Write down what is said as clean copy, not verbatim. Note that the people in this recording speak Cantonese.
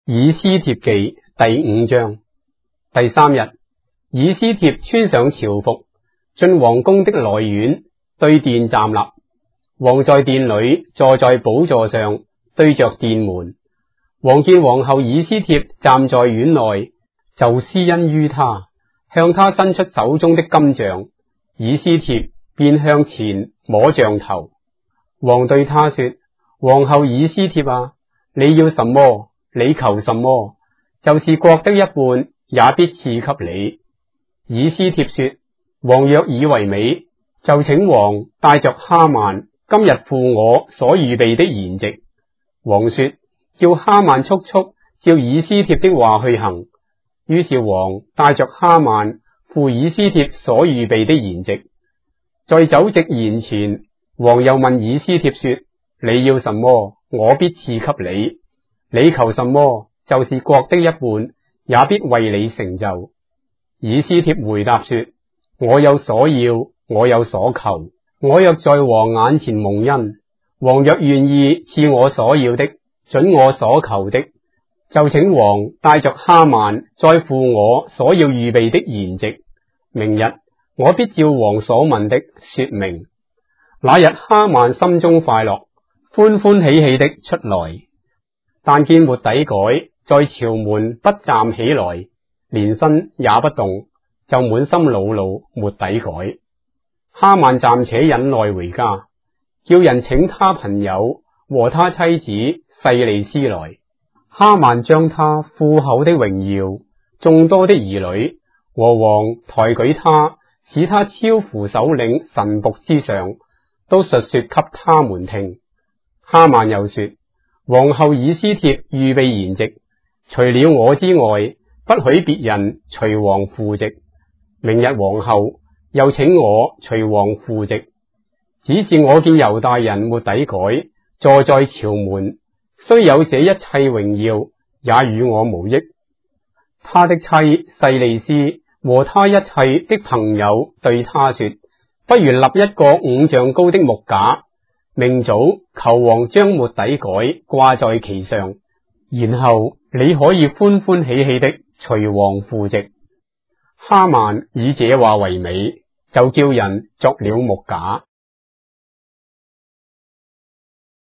以斯帖記第5章。第3日，以斯帖穿上朝服，進王宮的內院，對殿站立。王在殿裏坐在寶座上，對着殿門。王見皇后以斯帖站在院內，就施恩於他，向他伸出手中的金杖。以斯帖便向前摸杖頭。王對他說：皇后以斯帖啊，你要什麼？你求什麼？就是國的一半，也必賜給你。以斯帖說：王若以為美，就請王帶着哈曼今日赴我所預備的筵席。王說：叫哈曼速速照以斯帖的話去行。於是王帶着哈曼赴以斯帖所預備的筵席。在酒席筵前，王又問以斯帖說：你要什麼？我必賜給你。你求什麼？就是國的一半，也必為你成就。以斯帖回答說：我有所要，我有所求。我若在王眼前蒙恩，王若願意賜我所要的，准我所求的，就請王帶着哈曼再赴我所要預備的筵席。明日我必照王所問的說明。那日哈曼心中快樂，歡歡喜喜的出來。但見末底改在朝門不站起來，連身也不動，就滿心惱怒末底改。哈曼暫且忍耐回家，叫人請他朋友和他妻子細利斯來。哈曼將他富厚的榮耀、眾多的兒女和王抬舉他，使他超乎首領臣僕之上，都述說給他們聽。哈曼又說：皇后以斯帖預備筵席，除了我之外，不許別人隨王赴席。明日皇后又請我隨王赴席，只是我見猶大人末底改坐在朝門，雖有這一切榮耀，也與我無益。他的妻細利斯和他一切的朋友對他說：不如立一個5丈高的木架，明早求王將末底改掛在其上，然後你可以歡歡喜喜的隨王赴席。哈曼以這話為美，就叫人作了木架。